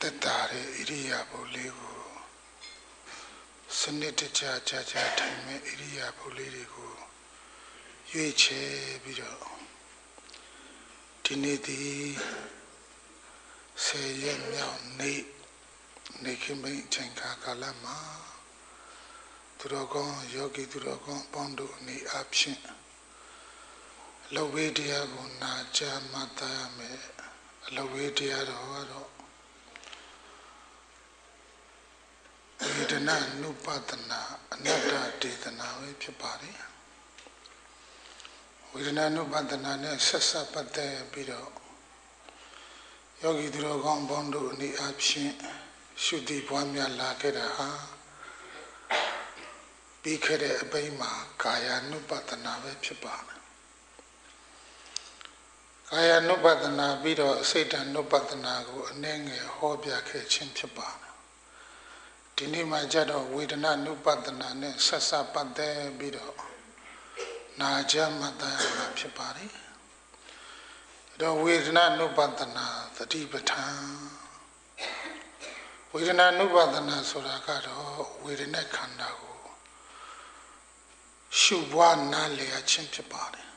သက်တာတဲ့ဣရိယာပုလေးကိုစနစ်တကျထိုင်မဲ့ဣရိယာပုလေးတွေကိုရွေးချယ်ပြီးတော့ဒီနေ့ဒီ10 ရက်မြောက်နေခင်မိန်အချိန်ကာလမှာသူတော်ကောင်းယောဂီသူတော်ကောင်းပေါင်းတို့အနေအချင်းအလဝေးတရားကိုနာကြားမှတ်သားရမယ်အလဝေးတရားတော်ကတော့ဝေဒနာနုပဒနာအနတ္တဒေသနာပဲဖြစ်ပါတယ်ဝေဒနာနုပဒနာနဲ့ဆက်ဆက်ပတ်သက်ပြီးတော့ယောဂီသူတော်ကောင်းပေါင်းတို့အနေအချင်းရှုတိပွားများလာခဲ့တာဟာပြီးခဲ့တဲ့အပိုင်းမှာကာယ ानु ပဒနာပဲဖြစ်ပါတယ်ကာယ ानु ပဒနာပြီးတော့စိတ် ानु ပဒနာကိုအနည်းငယ်ဟောပြခဲ့ခြင်းဖြစ်ပါတယ်ဒီနေ့မှကြတော့ဝေဒနာ ानु ပဒနာနဲ့ဆက်ဆက်ပတ်သက်ပြီးတော့နာကြားမှတ်သားရမှာဖြစ်ပါတယ်ဒါဝေဒနာ ानु ပဒနာသတိပဋ္ဌာန်ဝေဒနာ ानु ပဒနာဆိုတာကတော့ဝေဒနာခန္ဓာကိုရှုပွားနားလည်ခြင်းဖြစ်ပါတယ်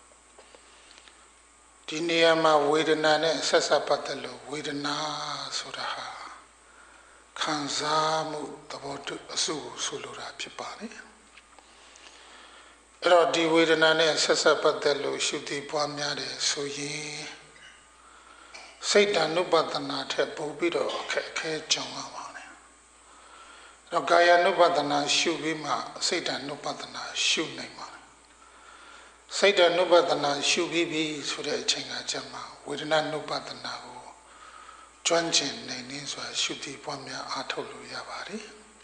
ဒီနေရာမှာဝေဒနာနဲ့ဆက်ဆက်ပတ်သက်လို့ဝေဒနာဆိုတာဟာခံစားမှုသဘောတူအစုကိုဆိုလိုတာဖြစ်ပါတယ်အဲ့တော့ဒီဝေဒနာနဲ့ဆက်ဆက်ပတ်သက်လို့ရှုတိပွားများတယ်ဆိုရင်စိတ် ानु ပဒနာထက်ပိုပြီးတော့အခက်အခဲကြုံရပါတယ်အဲ့တော့ကာယ ानु ပဒနာရှုပြီးမှစိတ် ानु ပဒနာရှုနိုင်ပါတယ်စိတ် ानु ပဒနာရှုပြီးပြီဆိုတဲ့အချိန်ကကျမှဝေဒနာ ानु ပဒနာကိုကျွမ်းကျင်နိုင်နေစွာရှုတိပွားများအားထုတ်လို့ရပါတယ်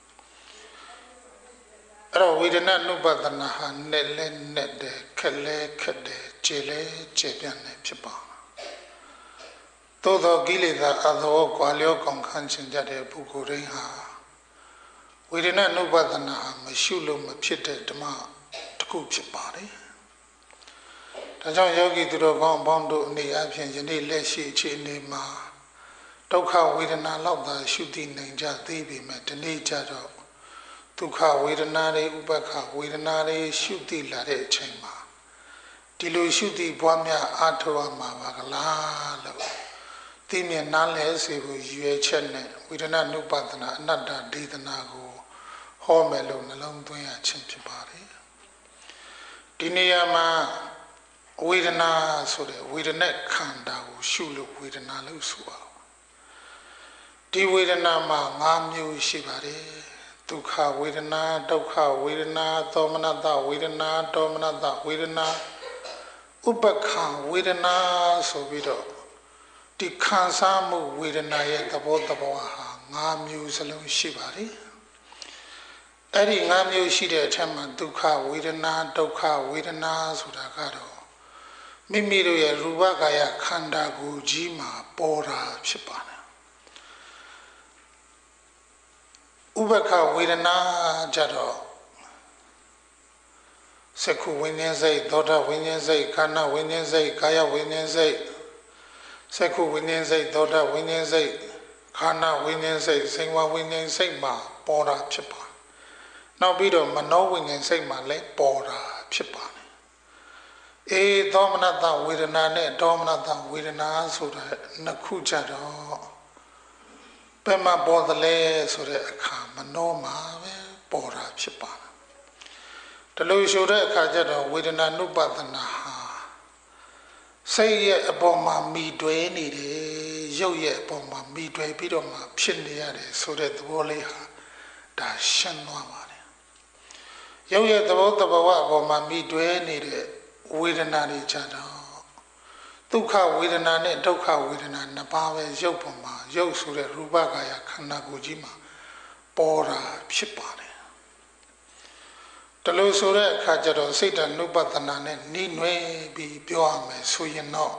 အဲ့တော့ဝေဒနာ ानु ပဒနာဟာနဲ့လဲနဲ့တယ်ခက်လဲခက်တယ်ကျေလဲကျေပြန့်တယ်ဖြစ်ပါသို့သောကိလေသာအသောကွာလျောကောင်ခန့်ခြင်းကြတဲ့ပုဂ္ဂိုလ်တိုင်းဟာဝေဒနာ ानु ပဒနာမရှုလို့မဖြစ်တဲ့ဓမ္မတစ်ခုဖြစ်ပါတယ်ဒါကြောင့်ယောဂီသူတော်ကောင်းအပေါင်းတို့အနေအချင်းယနေ့လက်ရှိအခြေအနေမှာဒုက္ခဝေဒနာလောက်သာရှုသိနိုင်ကြသေးပေမဲ့ဒီနေ့ကျတော့ဒုက္ခဝေဒနာတွေဥပ္ပခဝေဒနာတွေရှုသိလာတဲ့အချိန်မှာဒီလိုရှုသိပွားများအားထုတ်ရမှာပါကလားလို့သိမြင်နားလည်စေဖို့ရည်ရွယ်ချက်နဲ့ဝေဒနာ ानु ပဒနာအနတ္တဒေသနာကိုဟောမယ်လို့နှလုံးသွင်းရခြင်းဖြစ်ပါတယ်ဒီနေရာမှာဝေဒနာဆိုတဲ့ဝေဒနာခန္ဓာကိုရှုလို့ဝေဒနာလို့ဆိုအောင်ဒီဝေဒနာမှာ5မျိုးရှိပါတယ်ဒုက္ခဝေဒနာဒုက္ခဝေဒနာသောမနတဝေဒနာဒေါမနတဝေဒနာဥပ္ပခဝေဒနာဆိုပြီးတော့ဒီခံစားမှုဝေဒနာရဲ့သဘောဟာ5မျိုးစလုံးရှိပါတယ်အဲ့ဒီ5မျိုးရှိတဲ့အထက်မှာဒုက္ခဝေဒနာဒုက္ခဝေဒနာဆိုတာကတော့မိမိတို့ရဲ့ရူပကာယခန္ဓာကိုယ်ကြီးမှာပေါ်တာဖြစ်ပါတယ်ဥပ္ပခဝေဒနာကြတော့စက္ခုဝိညာဉ်စိတ်သောတာဝိညာဉ်စိတ်ခန္ဓာဝိညာဉ်စိတ်ကာယဝိညာဉ်စိတ်စက္ခုဝိညာဉ်စိတ်သောတာဝိညာဉ်စိတ်ခန္ဓာဝိညာဉ်စိတ်စိတ်ဝဝိညာဉ်စိတ်မှာပေါ်တာဖြစ်ပါနောက်ပြီးတော့မနောဝိညာဉ်စိတ်မှာလည်းပေါ်တာဖြစ်ပါတယ်သောမနတဝေဒနာနဲ့ဒေါမနတဝေဒနာဆိုတာနှစ်ခုကြတော့ဘယ်မှာပေါ်သလဲဆိုတဲ့အခါမနောမှာပဲပေါ်တာဖြစ်ပါတယ်ဒီလိုဆိုတဲ့အခါကျတော့ဝေဒနာ ानु ပဒနာဟာစိတ်ရဲ့အပေါ်မှာမိတွဲနေတယ်ရုပ်ရဲ့အပေါ်မှာမိတွဲပြီးတော့မှဖြစ်နေရတယ်ဆိုတဲ့သဘောလေးဟာဒါရှင်းသွားပါတယ်ရုပ်ရဲ့သဘောတဘာဝအပေါ်မှာမိတွဲနေတဲ့ဝေဒနာတွေကြတော့ဒုက္ခဝေဒနာနဲ့ဒုက္ခဝေဒနာနှစ်ပါးပဲရုပ်ပေါ်မှာရုပ်ဆိုတဲ့ရူပကာယခန္ဓာကိုယ်ကြီးမှာပေါ်တာဖြစ်ပါတယ်တလို့ဆိုတဲ့အခါကျတော့စိတ် ानु ပဒနာနဲ့နှီးနွယ်ပြီးပြောရမယ်ဆိုရင်တော့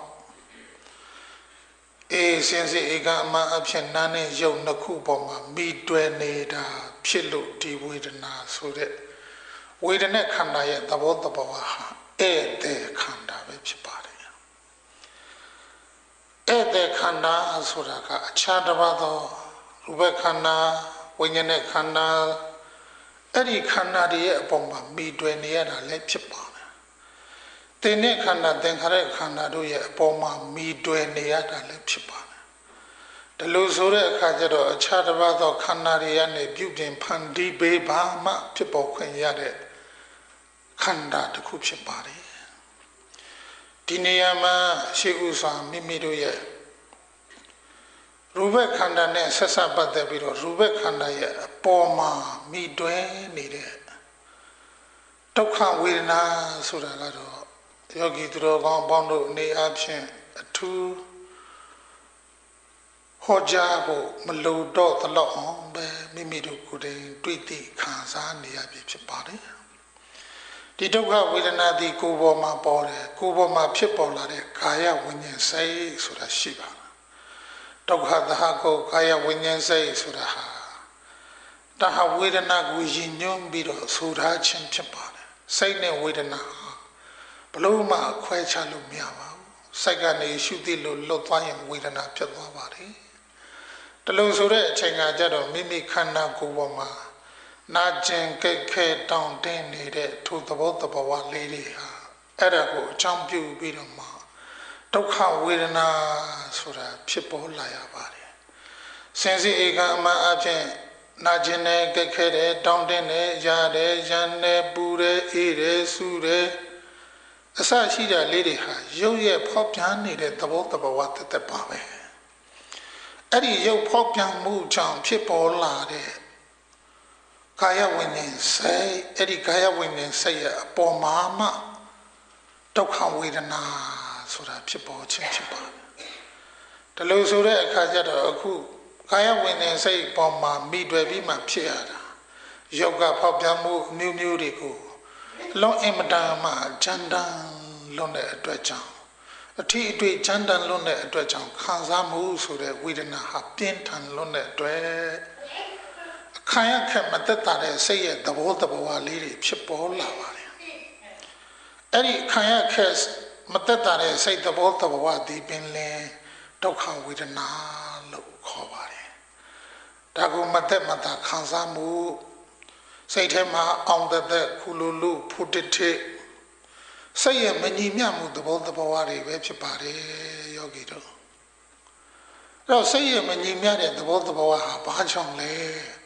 စင်စစ်ဧကအမှန်အဖြစ်နာနဲ့ရုပ်နှစ်ခုပေါ်မှာမိတွယ်နေတာဖြစ်လို့ဒီဝေဒနာဆိုတဲ့ဝေဒနာခန္ဓာရဲ့သဘောဟာဧည့်ခန္ဓာပဲဖြစ်ပါတယ်ဧည့်ခန္ဓာဆိုတာကအခြားတစ်ပါးသောရူပခန္ဓာဝိညာဉ်နဲ့ခန္ဓာအဲ့ဒီခန္ဓာတွေရဲ့အပေါ်မှာမိတွယ်နေရတာလည်းဖြစ်ပါတယ်သင်တဲ့ခန္ဓာသင်္ခါရခန္ဓာတို့ရဲ့အပေါ်မှာမိတွယ်နေရတာလည်းဖြစ်ပါတယ်ဒီလိုဆိုတဲ့အခါကျတော့အခြားတစ်ပါးသောခန္ဓာတွေကနေပြုပြင်ဖန်တီးပေးပါမှဖြစ်ပေါ်ခွင့်ရတဲ့ခန္ဓာတစ်ခုဖြစ်ပါတယ်ဒီနေရာမှာရှေးဥစွာမိမိတို့ရဲ့ရူပခန္ဓာနဲ့ဆက်စပ်ပတ်သက်ပြီးတော့ရူပခန္ဓာရဲ့အပေါ်မှာမိတွဲနေတဲ့ဒုက္ခဝေဒနာဆိုတာကတော့ယောဂီသူတော်ကောင်းပေါင်းတို့အနေအချင်းအထူးဟောကြားဖို့မလိုတော့သလောက်အောင်ပဲမိမိတို့ကိုယ်တိုင်တွေ့သိခံစားနေရပြီဖြစ်ပါတယ်ဒီဒုက္ခဝေဒနာဒီကိုယ်ပေါ်မှာပေါ်တယ်ကိုယ်ပေါ်မှာဖြစ်ပေါ်လာတဲ့ကာယဝိညာဉ်စိတ်ဆိုတာရှိပါတယ်ဒုက္ခသဟကိုကာယဝိညာဉ်စိတ်ဆိုတာဟာတဟဝေဒနာကိုယဉ်ညွှန်းပြီးတော့ဆိုထားခြင်းဖြစ်ပါတယ်စိတ်နဲ့ဝေဒနာဘလို့မှခွဲခြားလို့မရပါဘူးစိတ်ကနေရှုသိလို့လွတ်သွားရင်ဝေဒနာဖြစ်သွားပါတယ်တလို့ဆိုတဲ့အချိန်ကကြတော့မိမိခန္ဓာကိုယ်ပေါ်မှာနာကျင်ကြိတ်ခဲတောင့်တင်းနေတဲ့ထိုသဘောတဘာဝလေးတွေဟာအဲ့ဒါကိုအကြောင်းပြုပြီးတော့မှဒုက္ခဝေဒနာဆိုတာဖြစ်ပေါ်လာရပါတယ်စင်စစ်ဧကအမှန်အဖြစ်နာကျင်နေကြိတ်ခဲတယ်တောင့်တင်းနေရတယ်ရန်နေပူတယ်အေးတယ်ဆူတယ်အစရှိတဲ့လေးတွေဟာရုပ်ရဲ့ဖောက်ပြန်နေတဲ့သဘောတဘာဝတသက်ပါပဲအဲ့ဒီရုပ်ဖောက်ပြန်မှုကြောင့်ဖြစ်ပေါ်လာတဲ့ကာယဝိညာဉ်စိတ်အဲ့ဒီကာယဝိညာဉ်စိတ်ရဲ့အပေါ်မှာမှဒုက္ခဝေဒနာဆိုတာဖြစ်ပေါ်ခြင်းဖြစ်ပါတယ်ဒါလို့ဆိုတဲ့အခါကျတော့အခုကာယဝိညာဉ်စိတ်ပေါ်မှာမိတွေ့ပြီးမှဖြစ်ရတာယောဂဖောက်ပြန်မှုမျိုးမျိုးတွေကိုလုံးအင်မတန်မှကြမ်းတမ်းလွန်တဲ့အတွက်ကြောင့်အထီးအတွေ့ကြမ်းတမ်းလွန်တဲ့အတွက်ကြောင့်ခံစားမှုဆိုတဲ့ဝေဒနာဟာပြင်းထန်လွန်တဲ့အတွက်ခံရခက်မသက်သာတဲ့စိတ်ရဲ့သဘောတဘာဝလေးတွေဖြစ်ပေါ်လာပါတယ်အဲ့ဒီခံရခက်မသက်သာတဲ့စိတ်သဘောတဘာဝဒီပင်လဲဒုက္ခဝေဒနာလို့ခေါ်ပါတယ်ဒါကိုမသက်မသာခံစားမှုစိတ်ထဲမှာအောင်တဲ့ခုလိုလူဖုတ္တိစိတ်ရဲ့မညီမျှမှုသဘောတဘာဝတွေပဲဖြစ်ပါတယ်ယောဂီတို့အဲ့တော့စိတ်ရဲ့မညီမျှတဲ့သဘောတဘာဝဟာဘာကြောင့်လဲ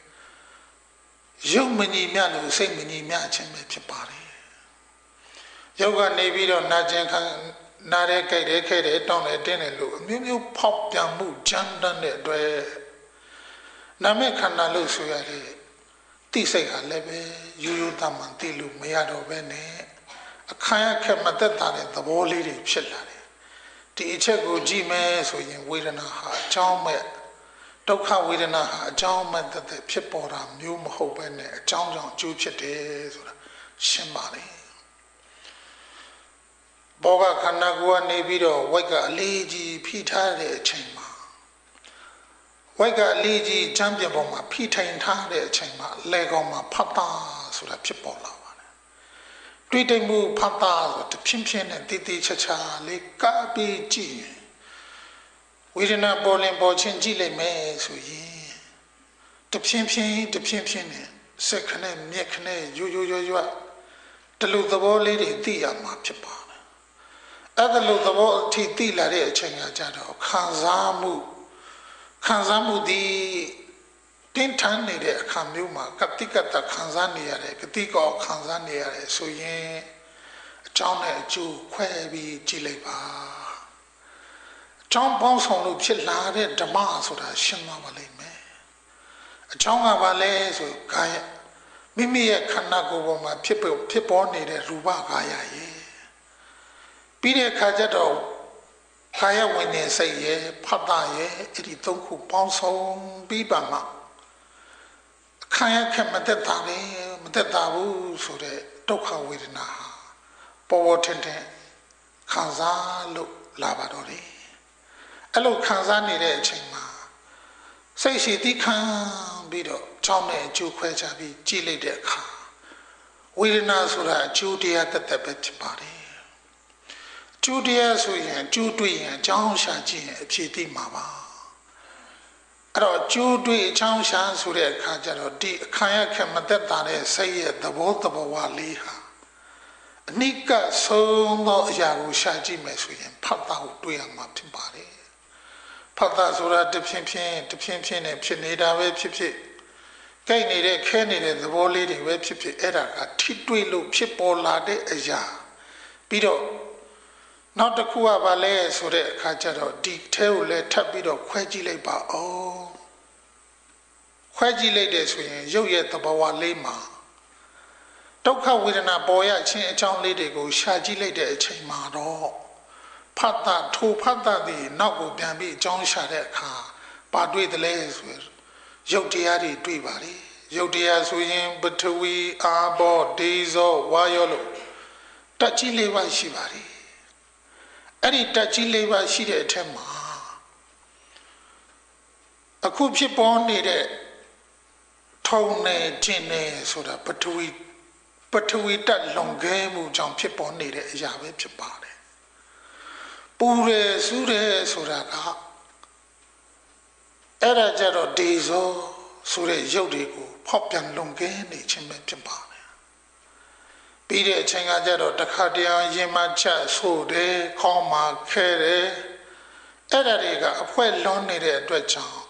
ရုပ်မညီမျှလို့စိတ်မညီမျှခြင်းပဲဖြစ်ပါတယ်ရုပ်ကနေပြီးတော့နာကျင်ခံနာရဲကြိုက်ရဲခဲတယ်တောင်းတယ်တင်းတယ်လို့အမျိုးမျိုးဖောက်ပြန်မှုကြမ်းတမ်းတဲ့အတွက်နာမည်ခန္ဓာလို့ဆိုရတယ်တိစိတ်ဟာလည်းပဲရိုးရိုးသားမှန်သိလို့မရတော့ဘဲနဲ့အခါရခက်မသက်သာတဲ့သဘောလေးတွေဖြစ်လာတယ်ဒီအချက်ကိုကြည့်မယ်ဆိုရင်ဝေဒနာဟာအကြောင်းမဲ့ဒုက္ခဝေဒနာဟာအကြောင်းမဲ့တဲ့ဖြစ်ပေါ်တာမျိုးမဟုတ်ဘဲနဲ့အကြောင်းကြောင့်အကျိုးဖြစ်တယ်ဆိုတာရှင်းပါလေဘောကခန္ဓာကိုယ်ကနေပြီးတော့ဝိုက်ကအလေးကြီးဖိထားတဲ့အချိန်မှာဝိုက်ကအလေးကြီးချမ်းပြန်ပေါ်မှာဖိထိုင်ထားတဲ့အချိန်မှာလဲကောင်မှာဖတ်တာဆိုတာဖြစ်ပေါ်လာပါတယ်တွေ့တိတ်မှုဖတ်တာဆိုတဖြည်းဖြည်းနဲ့တည်တည်ချာချာလေးကပ်ပြီးကြည့်ဝေဒနာပေါ်လင်ပေါ်ချင်းကြည့်လိုက်မယ်ဆိုရင်တဖြည်းဖြည်းနဲ့စက်ခနဲ့မြက်ခနဲ့ရွတလူသဘောလေးတွေသိရမှာဖြစ်ပါတယ်အဲ့ဒါလူသဘောအထိသိလာတဲ့အချိန်ကကြတော့ခံစားမှုဒီတင်းထန်နေတဲ့အခါမျိုးမှာကတိကတခံစားနေရတယ်ဂတိကောခံစားနေရတယ်ဆိုရင်အကြောင်းနဲ့အကျိုးခွဲပြီးကြည့်လိုက်ပါအကြောင်းပေါင်းဆောင်လို့ဖြစ်လာတဲ့ဓမ္မဆိုတာရှင်းသွားပါလိမ့်မယ်အကြောင်းကဘာလဲဆိုကာယမိမိရဲ့ခန္ဓာကိုယ်ပေါ်မှာဖြစ်ပေါ်နေတဲ့ရူပကာယရဲ့ပြီးတဲ့အခါကျတော့ကာယဝိညာဉ်စိတ်ရဲ့ဖတ်တာရဲ့အဲ့ဒီသုံးခုပေါင်းစုံပြီးပါမှခံရခက်မသက်သာဘူးဆိုတဲ့ဒုက္ခဝေဒနာပေါ်ထင်တဲ့ခံစားလို့လာပါတော့တယ်အဲ့လိုခံစားနေတဲ့အချိန်မှာစိတ်ရှိတိခံပြီးတော့ကြောင်းနဲ့အကျိုးခွဲခြားပြီးကြည့်လိုက်တဲ့အခါဝေဒနာဆိုတာအကျိုးတရားတသက်ပဲဖြစ်ပါတယ်ကျိုးတရားဆိုရင်ကျိုးတွေ့ရင်အကြောင်းရှာကြည့်ရင်အဖြေသိမှာပါအဲ့တော့ကျိုးတွေ့အချောင်းရှားဆိုတဲ့အခါကျတော့ဒီအခံရခံမသက်တာတဲ့စိတ်ရဲ့သဘောတဘာဝလေးဟာအနိကဆုံးသောအရာကိုရှာကြည့်မယ်ဆိုရင်ဖတ်တာကိုတွေ့ရမှာဖြစ်ပါတယ်ဖတ်တာဆိုတာတဖြည်းဖြည်းနဲ့ဖြစ်နေတာပဲဖြစ်ဖြစ်ကြိုက်နေတဲ့ခဲနေတဲ့သဘောလေးတွေပဲဖြစ်ဖြစ်အဲ့ဒါကထိတွေ့လို့ဖြစ်ပေါ်လာတဲ့အရာပြီးတော့နောက်တစ်ခုကဘာလဲဆိုတဲ့အခါကျတော့ဒီထဲကိုလည်းထပ်ပြီးတော့ခွဲကြည့်လိုက်ပါဦးခွဲကြည့်လိုက်တယ်ဆိုရင်ရုပ်ရဲ့သဘာဝလေးမှာဒုက္ခဝေဒနာပေါ်ရခြင်းအကြောင်းလေးတွေကိုရှာကြည့်လိုက်တဲ့အချိန်မှာတော့ဖတ်တာထိုဖတ်တာဒီနောက်ကိုပြန်ပြီးအကြောင်းရှာတဲ့အခါပါတွေ့တယ်လဲဆိုရုပ်တရားတွေတွေ့ပါလေရုပ်တရားဆိုရင်ပထဝီအာဘောဒေဇောဝါယောလို့တက်ကြီးလေးပါရှိပါလေအဲ့ဒီတက်ကြီးလေးပါရှိတဲ့အထက်မှာအခုဖြစ်ပေါ်နေတဲ့ထုံနေခြင်းနေဆိုတာပထဝီတက်လွန်ကဲမှုကြောင့်ဖြစ်ပေါ်နေတဲ့အရာပဲဖြစ်ပါတယ်ပူရယ်စူးရယ်ဆိုတာကအဲ့ဒါကြတော့ဒေဇောဆိုတဲ့ရုပ်တွေကိုဖောက်ပြန်လွန်ကဲနေခြင်းပဲဖြစ်ပါတယ်ပြီးတဲ့အချိန်ကကြတော့တခါတည်းရင်မချက်ဆိုတယ်ခေါင်းမှာခဲတယ်အဲ့ဒါတွေကအဖွဲလွန်နေတဲ့အတွက်ကြောင့်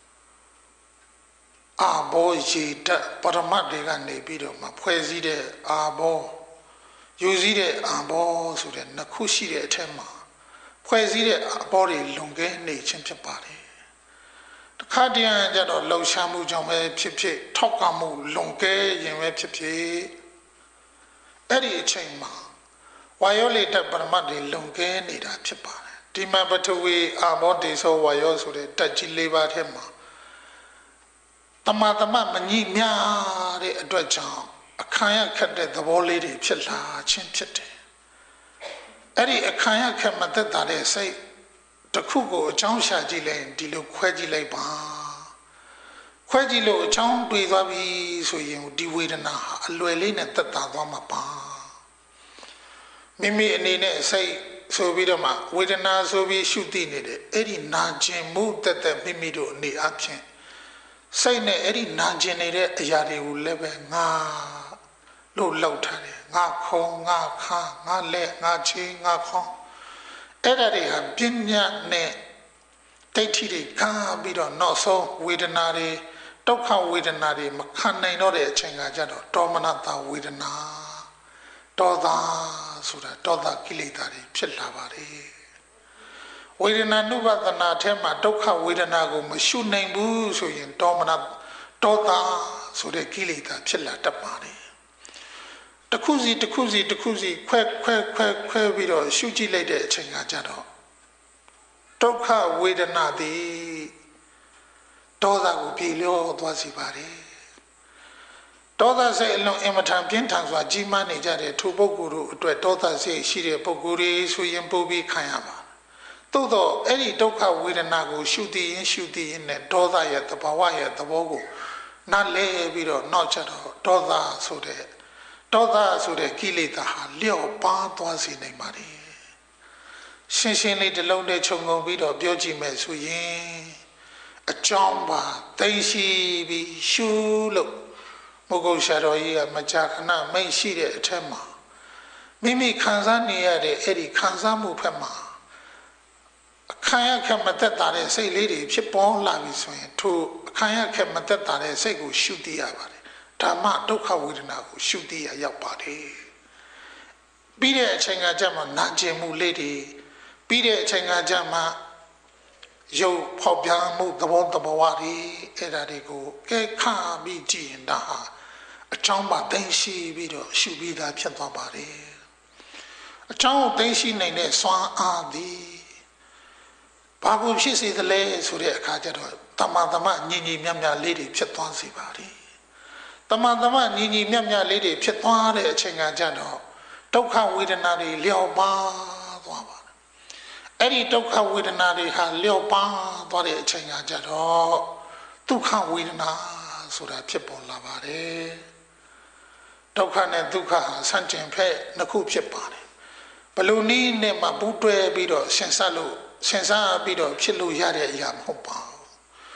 အာဘောရေတပရမတ်တွေကနေပြီးတော့မှဖွဲ့စည်းတဲ့အာဘောယူစည်းတဲ့အာဘောဆိုတဲ့နှစ်ခုရှိတဲ့အထက်မှာဖွဲ့စည်းတဲ့အဘောတွေလွန်ကဲနေခြင်းဖြစ်ပါတယ်တခါတည်းကျတော့လှုပ်ရှားမှုကြောင့်ပဲဖြစ်ဖြစ်ထောက်ကမှုလွန်ကဲရင်ပဲဖြစ်ဖြစ်အဲ့ဒီအချိန်မှာဝါယောလေတပရမတ်တွေလွန်ကဲနေတာဖြစ်ပါတယ်ဒီမှာပထဝီအာဘောဒေသောဝါယောဆိုတဲ့တက်ကြီး၄ပါးထဲမှာတမမညိမြတဲ့အတွက်ကြောင့်အခါရခက်တဲ့သဘောလေးတွေဖြစ်လာခြင်းဖြစ်တယ်အဲ့ဒီအခါရခက်မသက်တာတဲ့စိတ်တစ်ခုကိုအကြောင်းရှာကြည့်လိုက်ဒီလိုခွဲကြည့်လိုက်ပါခွဲကြည့်လို့အကြောင်းတွေ့သွားပြီဆိုရင်ဒီဝေဒနာဟာအလွယ်လေးနဲ့သက်သာသွားမှာပါမိမိအနေနဲ့စိတ်ဆိုပြီးတော့မှဝေဒနာဆိုပြီးရှုသိနေတယ်အဲ့ဒီနာကျင်မှုတက်မိမိတို့အနေအချင်းစိတ်နဲ့အဲ့ဒီနာကျင်နေတဲ့အရာတွေကိုလည်းပဲငါလို့လောက်ထားတယ်ငါခုံငါခါငါလက်ငါချေငါခေါင်းအဲ့ဒါတွေဟာပညာနဲ့ဒိဋ္ဌိတွေခံပြီးတော့နောက်ဆုံးဝေဒနာတွေဒုက္ခဝေဒနာတွေမခံနိုင်တော့တဲ့အချိန်ကကြတော့ဒေါမနတာဝေဒနာဒေါသဆိုတာဒေါသကိလေသာတွေဖြစ်လာပါတယ်ဝေဒနာနုပဒနာထဲမှာဒုက္ခဝေဒနာကိုမရှုနိုင်ဘူးဆိုရင်ဒေါမနဒေါသဆိုတဲ့ကိလေသာဖြစ်လာတတ်ပါတယ်တခုစီခွဲပြီးတော့ရှုကြည့်လိုက်တဲ့အချိန်ကကြတော့ဒုက္ခဝေဒနာသည်ဒေါသကိုပြေလျော့သွားစေပါတယ်ဒေါသစိတ်အလုံးအင်မတန်ပြင်းထန်စွာကြီးမားနေကြတဲ့ထိုပုဂ္ဂိုလ်တို့အတွက်ဒေါသစိတ်ရှိတဲ့ပုဂ္ဂိုလ်တွေဆိုရင်ပို့ပြီးခံရပါသို့တော့အဲ့ဒီဒုက္ခဝေဒနာကိုရှုသိရင်နဲ့ဒေါသရဲ့သဘာဝရဲ့သဘောကိုနားလဲပြီးတော့နောက်ကျတော့ဒေါသဆိုတဲ့ကိလေသာဟာလျော့ပါသွားစေနိုင်ပါတယ်ရှင်းလေးတစ်လုံးနဲ့ခြုံငုံပြီးတော့ပြောကြည့်မယ်ဆိုရင်အကြောင်းပါသိရှိပြီးရှုလို့မုဂုတ်ရှာတော်ကြီးကမကြာခဏမိတ်ရှိတဲ့အထက်မှာမိမိခံစားနေရတဲ့အဲ့ဒီခံစားမှုဖက်မှာအခါရခက်မသက်တာတဲ့စိတ်လေးတွေဖြစ်ပေါ်လာပြီဆိုရင်ထိုအခါရခက်မသက်တာတဲ့စိတ်ကိုရှုသိရပါတယ်ဓမ္မဒုက္ခဝေဒနာကိုရှုသိရရောက်ပါတယ်ပြီးတဲ့အချိန်ကကြမှာနာကျင်မှုလေးတွေပြီးတဲ့အချိန်ကကြမှာရုပ်ဖောက်ပြန်မှုသဘောတဘာဝတွေအဲ့ဒါတွေကိုကဲခါပြီးကြည့်ရင်ဒါဟာအကြောင်းပါသိရှိပြီးတော့ရှုပြီးသားဖြစ်သွားပါတယ်အကြောင်းကိုသိရှိနိုင်တဲ့စွမ်းအားသည်ဘာကိုဖြစ်စေသလဲဆိုတဲ့အခါကျတော့တမန်ညီမြတ်လေးတွေဖြစ်သွားစေပါတယ်တမန်ညီမြတ်လေးတွေဖြစ်သွားတဲ့အချိန်ကကြတော့ဒုက္ခဝေဒနာတွေလျော့ပါသွားပါတယ်အဲ့ဒီဒုက္ခဝေဒနာတွေဟာလျော့ပါသွားတဲ့အချိန်ကကြတော့ဒုက္ခဝေဒနာဆိုတာဖြစ်ပေါ်လာပါတယ်ဒုက္ခနဲ့ဒုက္ခဟာဆန့်ကျင်ဖက်နှစ်ခုဖြစ်ပါတယ်ဘယ်လိုနည်းနဲ့မှပူးတွဲပြီးတော့စဉ်းစားပြီးတော့ဖြစ်လို့ရတဲ့အရာမဟုတ်ပါဘူးဒ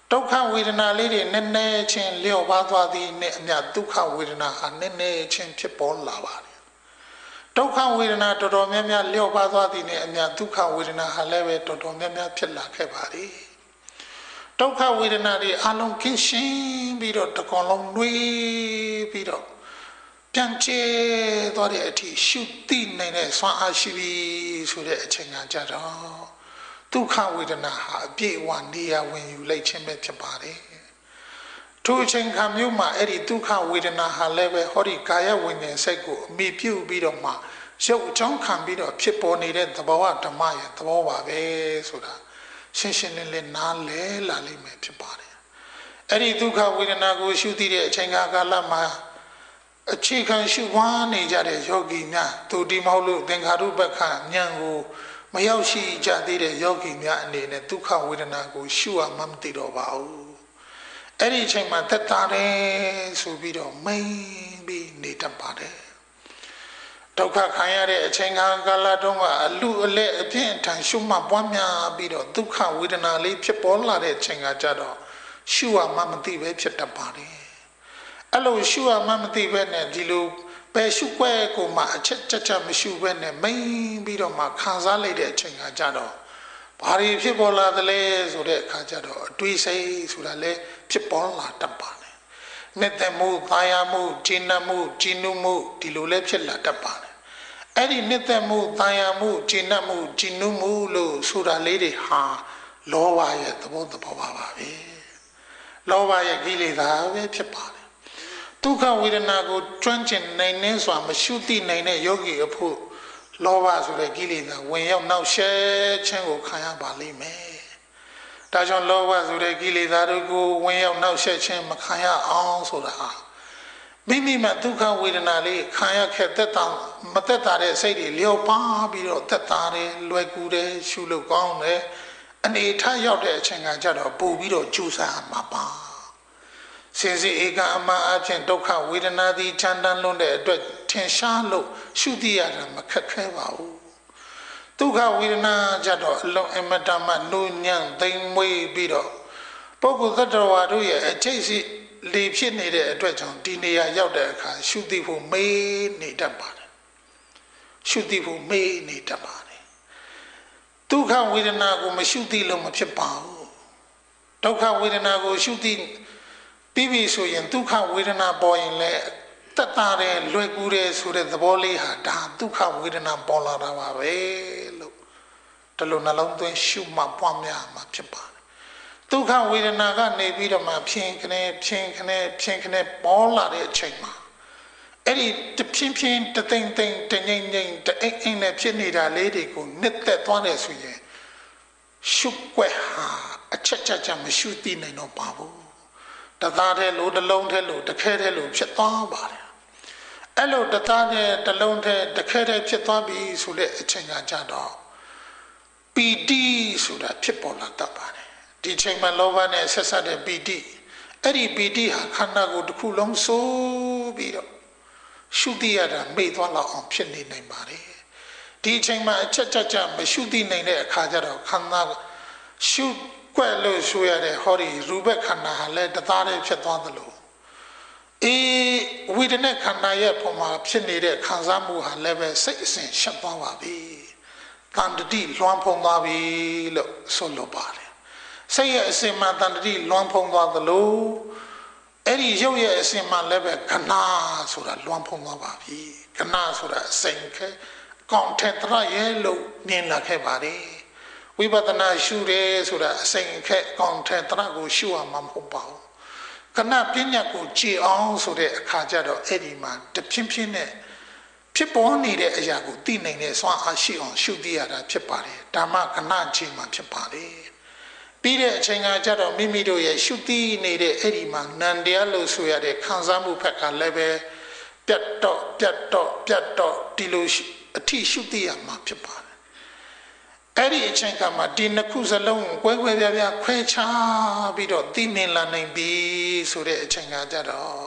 ဒုက္ခဝေဒနာလေးတွေနည်းနည်းချင်းလျော့ပါသွားသည်နဲ့အမျှဒုက္ခဝေဒနာဟာနည်းနည်းချင်းဖြစ်ပေါ်လာပါတယ်ဒုက္ခဝေဒနာတော်တော်များများလျော့ပါသွားသည်နဲ့အမျှဒုက္ခဝေဒနာဟာလည်းပဲတော်တော်များများဖြစ်လာခဲ့ပါတယ်ဒုက္ခဝေဒနာတွေအလုံးကင်းရှင်းပြီးတော့တကောင်လုံးနှွေးပြီးတော့ပြန်ကျဲသွားတဲ့အထိရှုသိနိုင်တဲ့ဆွမ်းအားရှိပြီဆိုတဲ့အချိန်ကကြတော့ဒုက္ခဝေဒနာဟာအပြည့်အဝနေရာဝင်ယူလိုက်ခြင်းပဲဖြစ်ပါတယ်ထိုအချိန်ခါမျိုးမှာအဲ့ဒီဒုက္ခဝေဒနာဟာလည်းပဲဟောဒီကာယဝိညာဉ်စိတ်ကိုအမိပြုပြီးတော့မှရုပ်အကြောင်းခံပြီးတော့ဖြစ်ပေါ်နေတဲ့သဘောဝဓမ္မရဲ့သဘောပါပဲဆိုတာရှင်းရှင်းလင်းလင်းနားလဲလာလိမ့်မယ်ဖြစ်ပါတယ်အဲ့ဒီဒုက္ခဝေဒနာကိုရှုသိတဲ့အချိန်ကာလမှာအခြေခံရှုပွားနေကြတဲ့ယောဂီများသူဒီမဟုတ်လို့သင်္ခါရုပ္ပခဉာဏ်ကိုမရောက်ရှိကြသေးတဲ့ယောဂီများအနေနဲ့ဒုက္ခဝေဒနာကိုရှုရမှမသိတော့ပါဘူးအဲ့ဒီအချိန်မှာသက်သာတယ်ဆိုပြီးတော့မိန်ပြီးနေတတ်ပါတယ်ဒုက္ခခံရတဲ့အချိန်ကာလတုန်းကအလူအလဲအပြင်းထန်ရှုမှတ်ပွားများပြီးတော့ဒုက္ခဝေဒနာလေးဖြစ်ပေါ်လာတဲ့အချိန်ကကြတော့ရှုရမှမသိပဲဖြစ်တတ်ပါတယ်အဲ့လိုရှုရမှမသိပဲနဲ့ဒီလိုပဲရှုွက်ကိုမှအချက်ချက်မရှုပဲနဲ့မိန်ပြီးတော့မှခံစားလိုက်တဲ့အချိန်ကကြတော့ဘာတွေဖြစ်ပေါ်လာသလဲဆိုတဲ့အခါကျတော့အတွေးစိတ်ဆိုတာလေဖြစ်ပေါ်လာတတ်ပါတယ်နှစ်သက်မှုသာယာမှုကျဉ်းနှံ့မှုကျဉ်းနုမှုဒီလိုလဲဖြစ်လာတတ်ပါတယ်အဲ့ဒီနှစ်သက်မှုသာယာမှုကျဉ်းနှံ့မှုကျဉ်းနုမှုလို့ဆိုတာလေးတွေဟာလောဘရဲ့သဘောပါပဲလောဘရဲ့ကိလေသာပဲဖြစ်ပါတယ်ဒုက္ခဝေဒနာကိုကျွမ်းကျင်နိုင်နေစွာမရှုသိနိုင်တဲ့ယောဂီအဖို့လောဘဆိုတဲ့ကိလေသာဝင်ရောက်နှောက်ယှက်ခြင်းကိုခံရပါလိမ့်မယ်။ဒါကြောင့်လောဘဆိုတဲ့ကိလေသာတွေကိုဝင်ရောက်နှောက်ယှက်ခြင်းမခံရအောင်ဆိုတာမိမိမှာဒုက္ခဝေဒနာလေးခံရခဲ့သက်သာမသက်သာတဲ့စိတ်တွေလျော့ပါပြီးတော့သက်သာတယ်လွယ်ကူတယ်ရှုလို့ကောင်းတယ်အနေထားရောက်တဲ့အချိန်ကကြတော့ပို့ပြီးတော့ကြိုးစားမှာပါစင်စစ်ဧကအမှန်အဖြစ်ဒုက္ခဝေဒနာသည်ချမ်းတမ်းလွန်းတဲ့အတွက်ထင်ရှားလို့ရှုသိရတာမခက်ခဲပါဘူးဒုက္ခဝေဒနာကြတော့အလုံးအမတမနုညံ့သိမ်မွေးပြီးတော့ပုဂ္ဂိုလ်သတ္တဝါတို့ရဲ့အခြေစီလေဖြစ်နေတဲ့အတွက်ကြောင့်ဒီနေရာရောက်တဲ့အခါရှုသိဖို့မေးနေတတ်ပါတယ်ရှုသိဖို့မေးနေတတ်ပါတယ်ဒုက္ခဝေဒနာကိုမရှုသိလို့မဖြစ်ပါဘူးဒုက္ခဝေဒနာကိုရှုသိပြီးပြီဆိုရင်ဒုက္ခဝေဒနာပေါ်ရင်လည်းတက်တာတယ်လွယ်ကူတယ်ဆိုတဲ့သဘောလေးဟာဒါဒုက္ခဝေဒနာပေါ်လာတာပါပဲလို့ဒီလိုနှလုံးသွင်းရှုမှတ်ပွားများမှာဖြစ်ပါတယ်ဒုက္ခဝေဒနာကနေပြီးတော့မှဖြင်းခနဲ့ပေါ်လာတဲ့အချိန်မှာအဲ့ဒီတဖြင်းဖြင်းတသိမ့်တငိမ့်တအိမ်အိမ်နဲ့ဖြစ်နေတာလေးတွေကိုနှစ်သက်သွားတယ်ဆိုရင်ရှုွက်ဟာအချက်မရှုသိနိုင်တော့ပါဘူးတသားတဲ့လို့တစ်လုံးတဲ့လို့တစ်ခဲတဲ့လို့ဖြစ်သွားပါတယ်အဲ့လိုတသားတဲ့တစ်လုံးတဲ့တစ်ခဲတဲ့ဖြစ်သွားပြီဆိုတဲ့အချိန်ကကြတော့ပီတိဆိုတာဖြစ်ပေါ်လာတတ်ပါတယ်ဒီချိန်မှာလောဘနဲ့ဆက်ဆက်တဲ့ပီတိအဲ့ဒီပီတိဟာခန္ဓာကိုယ်တစ်ခုလုံးစိုးပြီးတော့ရှုသိရတာမေ့သွားလောက်အောင်ဖြစ်နေနိုင်ပါတယ်ဒီချိန်မှာအချက်မရှုသိနိုင်တဲ့အခါကျတော့ခန္ဓာရှုကွက်လို့ဆိုရတဲ့ဟောဒီရူပခန္ဓာဟာလည်းတသားတည်းဖြစ်သွားသလိုဝိဒနဲ့ခန္ဓာရဲ့ပုံမှာဖြစ်နေတဲ့ခံစားမှုဟာလည်းပဲစိတ်အစဉ်ရှက်သွားပါပြီတန်တတိလွှမ်းဖုံးသွားပြီလို့ဆိုလိုပါတယ်စိတ်ရဲ့အစဉ်မှာတန်တတိလွှမ်းဖုံးသွားသလိုအဲ့ဒီရုပ်ရဲ့အစဉ်မှာလည်းပဲခဏဆိုတာလွှမ်းဖုံးသွားပါပြီခဏဆိုတာအစဉ်ခဲကောင်ထက်တရရဲ့လို့မြင်လာခဲ့ပါတယ်ဝိပဿနာရှုတယ်ဆိုတာအစဉ်ခက်ကောင်တဲ့တရကိုရှုရမှာမဟုတ်ပါဘူးခဏပညာကိုကြည်အောင်ဆိုတဲ့အခါကျတော့အဲ့ဒီမှာတဖြည်းဖြည်းနဲ့ဖြစ်ပေါ်နေတဲ့အရာကိုသိနိုင်တဲ့စွမ်းအားရှိအောင်ရှုသိရတာဖြစ်ပါတယ်ဓမ္မခဏချင်းမှာဖြစ်ပါတယ်ပြီးတဲ့အချိန်ကကျတော့မိမိတို့ရဲ့ရှုသိနေတဲ့အဲ့ဒီမှာနံတရားလို့ဆိုရတဲ့ခံစားမှုဖက်ကလည်းပဲပြတ်တော့ဒီလိုအထိရှုသိရမှာဖြစ်ပါတယ်အဲ့ဒီအချိန်ကမှဒီနှစ်ခုစလုံးကွဲပြားခွဲခြားပြီးတော့သိမြင်လာနိုင်ပြီဆိုတဲ့အချိန်ကကြတော့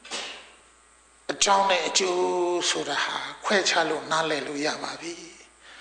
အကြောင်းနဲ့အကျိုးဆိုတာဟာခွဲခြားလို့နားလည်လို့ရပါပြီအ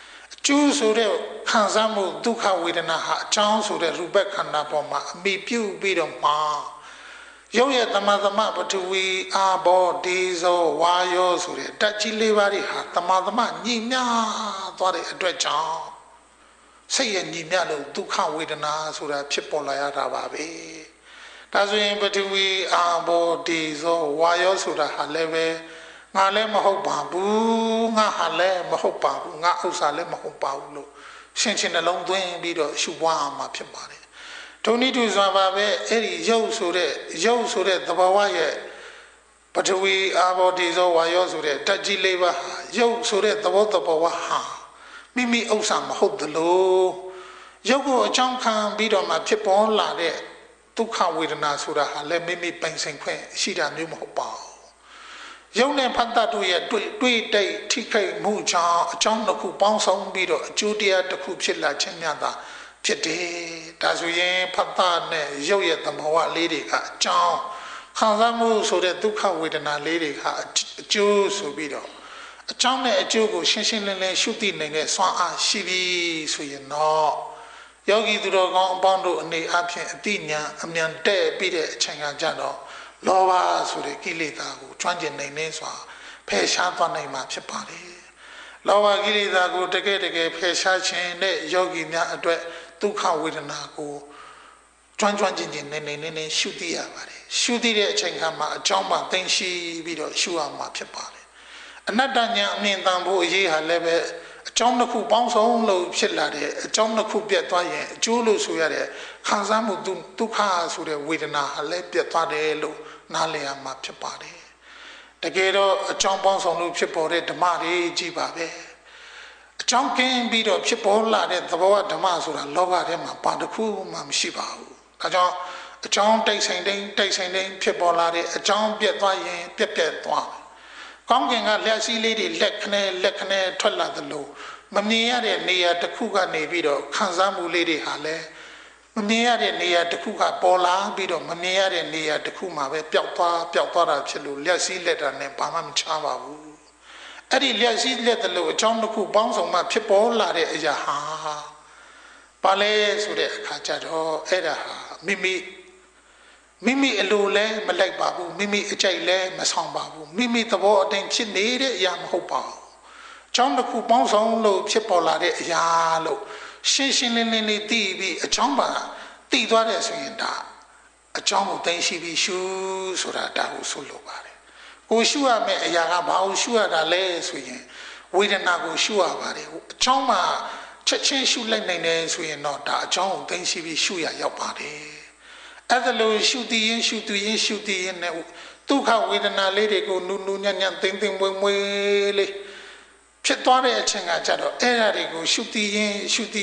ကျိုးဆိုတဲ့ခံစားမှုဒုက္ခဝေဒနာဟာအကြောင်းဆိုတဲ့ရူပခန္ဓာပေါ်မှာအမိပြုပြီးတော့မှရုပ်ရဲ့သမသမပထဝီအာဘောဒေဇောဝါယောဆိုတဲ့ဓာတ်ကြီး၄ပါးတွေဟာသမညီမျှသွားတဲ့အတွက်ကြောင့်စိတ်ရဲ့ညီမျှလို့ဒုက္ခဝေဒနာဆိုတာဖြစ်ပေါ်လာရတာပါပဲဒါဆိုရင်ပထဝီအာဘောဒေဇောဝါယောဆိုတာဟာလည်းပဲငါလည်းမဟုတ်ပါဘူးငါဟာလည်းမဟုတ်ပါဘူးငါဥစ္စာလည်းမဟုတ်ပါဘူးလို့ရှင်းရှင်းနှလုံးသွင်းပြီးတော့ရှုပွားမှာဖြစ်ပါတယ်ဒုနိတုစွာပါပဲအဲ့ဒီရုပ်ဆိုတဲ့သဘာဝရဲ့ပထဝီအာဘောဒေဇောဝါယောဆိုတဲ့ဓာတ်ကြီး၄ပါးရုပ်ဆိုတဲ့သဘောဝဟာမိမိဥစ္စာမဟုတ်သလိုရုပ်ကိုအကြောင်းခံပြီးတော့မှဖြစ်ပေါ်လာတဲ့ဒုက္ခဝေဒနာဆိုတာဟာလည်းမိမိပိုင်ဆိုင်ခွင့်ရှိတာမျိုးမဟုတ်ပါဘူးရုပ်နဲ့ဖတ်တတ်တို့ရဲ့တွေ့တိတ်ထိခိုက်မှုကြောင့်အကြောင်းတစ်ခုပေါင်းစုံပြီးတော့အကျိုးတရားတစ်ခုဖြစ်လာခြင်းများသာဖြစ်တယ်ဒါဆိုရင်ဖတ်တတ်နဲ့ရုပ်ရဲ့သဘောဝလေးတွေကအကြောင်းခံစားမှုဆိုတဲ့ဒုက္ခဝေဒနာလေးတွေကအကျိုးဆိုပြီးတော့အကြောင်းနဲ့အကျိုးကိုရှင်းရှင်းလင်းလင်းရှုသိနိုင်တဲ့စွမ်းအားရှိပြီဆိုရင်တော့ယောဂီသူတော်ကောင်းအပေါင်းတို့အနေအချင်းအတိညာအမြန်တဲ့ပြီးတဲ့အချိန်ကကြတော့လောဘဆိုတဲ့ကိလေသာကိုကျွမ်းကျင်နိုင်နေစွာဖယ်ရှားသွားနိုင်မှာဖြစ်ပါတယ်လောဘကိလေသာကိုတကယ်ဖယ်ရှားခြင်းနဲ့ယောဂီများအတွက်ဒုက္ခဝေဒနာကိုကျွမ်းကျင်နေရှုသိရပါတယ်ရှုသိတဲ့အချိန်ခါမှာအကြောင်းမှသိရှိပြီးတော့ရှုရမှာဖြစ်ပါတယ်အနတ္တဉာဏ်အမြင်တန်ဖို့အရေးဟာလည်းပဲအကြောင်းတစ်ခုပေါင်းစုံလို့ဖြစ်လာတဲ့အကြောင်းတစ်ခုပြတ်သွားရင်အကျိုးလို့ဆိုရတဲ့ခံစားမှုဒုက္ခဆိုတဲ့ဝေဒနာဟာလည်းပြတ်သွားတယ်လို့နားလည်ရမှာဖြစ်ပါတယ်တကယ်တော့အကြောင်းပေါင်းစုံလို့ဖြစ်ပေါ်တဲ့ဓမ္မတွေကြီးပါပဲအကြောင်းကင်းပြီးတော့ဖြစ်ပေါ်လာတဲ့သဘောဝဓမ္မဆိုတာလောကထဲမှာဘာတစ်ခုမှမရှိပါဘူးဒါကြောင့်အကြောင်းတိတ်ဆိုင်တိုင်းဖြစ်ပေါ်လာတဲ့အကြောင်းပြတ်သွားရင်ပြတ်သွားကောင်းကင်ကလက်စည်းလေးတွေလက်ခနဲ့ထွက်လာသလိုမမြင်ရတဲ့နေရာတစ်ခုကနေပြီးတော့ခံစားမှုလေးတွေဟာလည်းမမြင်ရတဲ့နေရာတစ်ခုကပေါ်လာပြီးတော့မမြင်ရတဲ့နေရာတစ်ခုမှာပဲပျောက်သွားတာဖြစ်လို့လက်စည်းလက်တာနဲ့ဘာမှမချပါဘူးအဲ့ဒီလက်စည်းလက်သလိုအကြောင်းတစ်ခုပေါင်းစုံမှဖြစ်ပေါ်လာတဲ့အရာဟာဘာလဲဆိုတဲ့အခါကျတော့အဲ့ဒါဟာမိမိအလိုလဲမလိုက်ပါဘူးမိမိအကြိုက်လဲမဆောင်ပါဘူးမိမိသဘောအတိုင်းဖြစ်နေတဲ့အရာမဟုတ်ပါဘူးအကြောင်းတစ်ခုပေါင်းစုံလို့ဖြစ်ပေါ်လာတဲ့အရာလို့ရှင်းလင်းသိပြီးအကြောင်းပါသိသွားတယ်ဆိုရင်ဒါအကြောင်းကိုသိရှိပြီးရှုဆိုတာဒါကိုဆိုလိုပါတယ်ကိုရှုရမယ့်အရာကဘာကိုရှုရတာလဲဆိုရင်ဝေဒနာကိုရှုရပါတယ်အကြောင်းမှာချက်ချင်းရှုလိုက်နိုင်တယ်ဆိုရင်တော့ဒါအကြောင်းကိုသိရှိပြီးရှုရရောက်ပါတယ်အဲ့ဒါလို့ရှုတည်ရင်နဲ့ဒုက္ခဝေဒနာလေးတွေကိုနူညံ့သိမ့်မွေလေးဖြစ်သွားတဲ့အချိန်ကကြတော့အဲ့ဒါတွေကိုရှုတည်ရင်